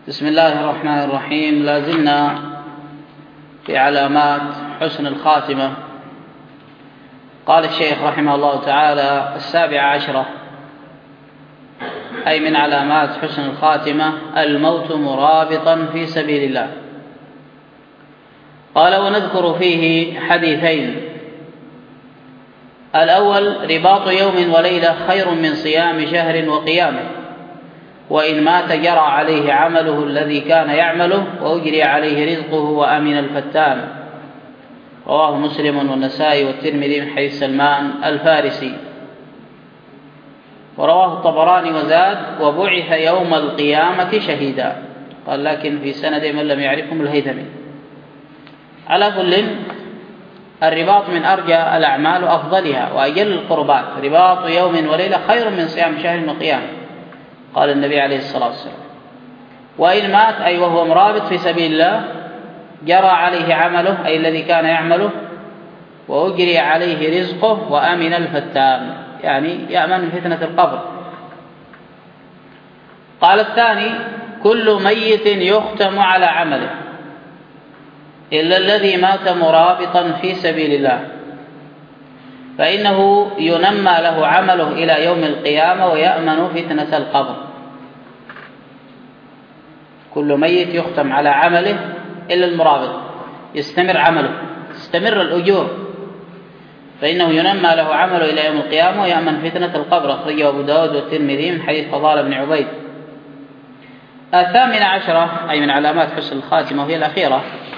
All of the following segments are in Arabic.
بسم الله الرحمن الرحيم. لا زلنا في علامات حسن الخاتمة. قال الشيخ رحمه الله تعالى: 17 أي من علامات حسن الخاتمة الموت مرابطا في سبيل الله. قال: ونذكر فيه حديثين. الأول: رباط يوم وليلة خير من صيام شهر وقيامه، وإن مات جرى عليه عمله الذي كان يعمله وأجري عليه رزقه وأمن الفتان. رواه مسلم والنسائي والترمذي من حديث سلمان الفارسي. ورواه الطبراني وزاد: وبعث يوم القيامة شهيدا. قال: لكن في سند من لم يعرفهم الهيثمي. على كل، الرباط من أرجى الأعمال وأفضلها وأجل القربات. رباط يوم وليلة خير من صيام شهر وقيامه، قال النبي عليه الصلاة والسلام. وإن مات أي وهو مرابط في سبيل الله جرى عليه عمله أي الذي كان يعمله، وأجري عليه رزقه وأمن الفتان، يعني يأمن من فتنة القبر. قال الثاني: كل ميت يختم على عمله إلا الذي مات مرابطا في سبيل الله، فإنه ينمى له عمله إلى يوم القيامة ويأمن فتنة القبر. كل ميت يختم على عمله إلا المرابط، يستمر عمله، تستمر الأجور، فإنه ينمى له عمله إلى يوم القيامة ويأمن فتنة القبر. أخرجه أبو داود والترمذي من حديث فضالة بن عبيد. 18 أي من علامات حسن الخاتمة وهي الأخيرة: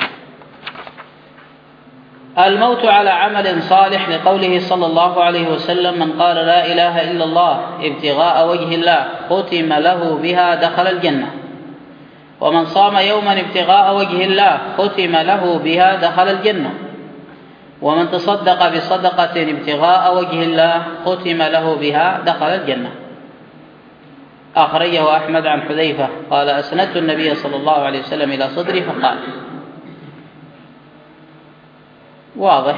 الموت على عمل صالح، لقوله صلى الله عليه وسلم: من قال لا إله إلا الله ابتغاء وجه الله ختم له بها دخل الجنة، ومن صام يوما ابتغاء وجه الله ختم له بها دخل الجنة، ومن تصدق بصدقة ابتغاء وجه الله ختم له بها دخل الجنة. أخرجه أحمد عن حذيفة قال: أسندت النبي صلى الله عليه وسلم إلى صدري فقال. واضح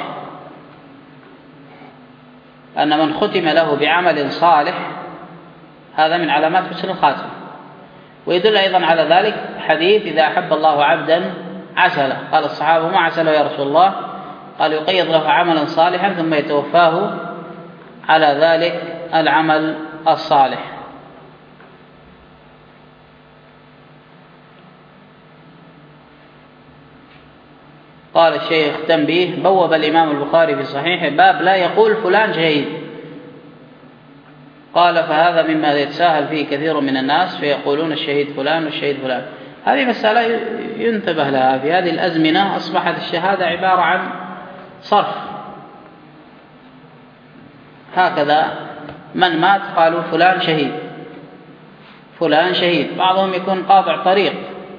أن من ختم له بعمل صالح هذا من علامات حسن الخاتمة. ويدل أيضا على ذلك حديث: إذا أحب الله عبدا عسله. قال الصحابة: ما عسله يا رسول الله؟ قال: يقيض له عملا صالحا ثم يتوفاه على ذلك العمل الصالح. قال الشيخ: تنبيه: بوب الإمام البخاري في صحيحه باب لا يقول فلان شهيد. قال: فهذا مما يتساهل فيه كثير من الناس، فيقولون الشهيد فلان والشهيد فلان. هذه مسألة ينتبه لها. في هذه الأزمنة أصبحت الشهادة عبارة عن صرف، هكذا من مات قالوا فلان شهيد فلان شهيد. بعضهم يكون قاطع طريق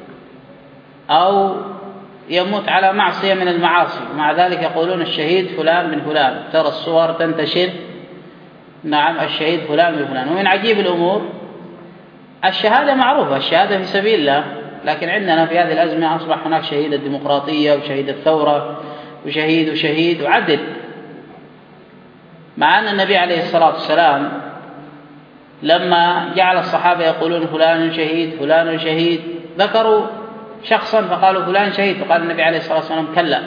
أو يموت على معصية من المعاصي، ومع ذلك يقولون الشهيد فلان بن فلان. ترى الصور تنتشر: نعم الشهيد فلان بن فلان. ومن عجيب الأمور الشهادة معروفة، الشهادة في سبيل الله، لكن عندنا في هذه الأزمة أصبح هناك شهيد الديمقراطية وشهيد الثورة وشهيد وعدد، مع أن النبي عليه الصلاة والسلام لما جعل الصحابة يقولون فلان شهيد فلان شهيد ذكروا شخصا فقالوا فلان شهيد، فقال النبي عليه الصلاة والسلام: كلا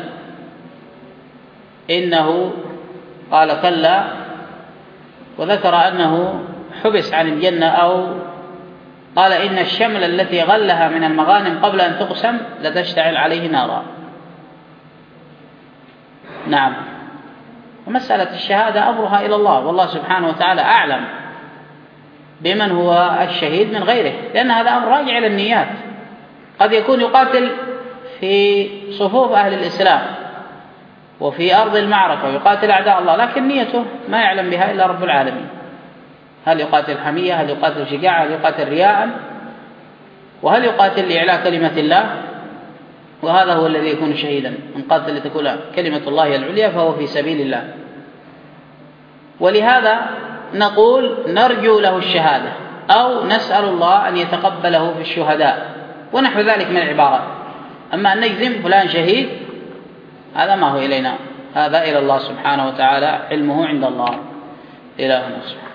إنه، قال: كلا، وذكر أنه حبس عن الجنة، أو قال: إن الشمل التي غلها من المغانم قبل أن تقسم لتشتعل عليه نارا. نعم. ومسألة الشهادة أمرها إلى الله، والله سبحانه وتعالى أعلم بمن هو الشهيد من غيره، لأن هذا أمر راجع إلى النيات. قد يكون يقاتل في صفوف أهل الإسلام وفي أرض المعركة ويقاتل أعداء الله، لكن نيته ما يعلم بها إلا رب العالمين. هل يقاتل حمية؟ هل يقاتل شجاعة؟ هل يقاتل رياء؟ وهل يقاتل لإعلاء كلمة الله؟ وهذا هو الذي يكون شهيدا. من قاتل لتكون كلمة الله العليا فهو في سبيل الله. ولهذا نقول نرجو له الشهادة أو نسأل الله أن يتقبله في الشهداء ونحو ذلك من العبارات. أما أن نجزم فلان شهيد هذا ما هو إلينا، هذا إلى الله سبحانه وتعالى، علمه عند الله. إلهنا سبحانه.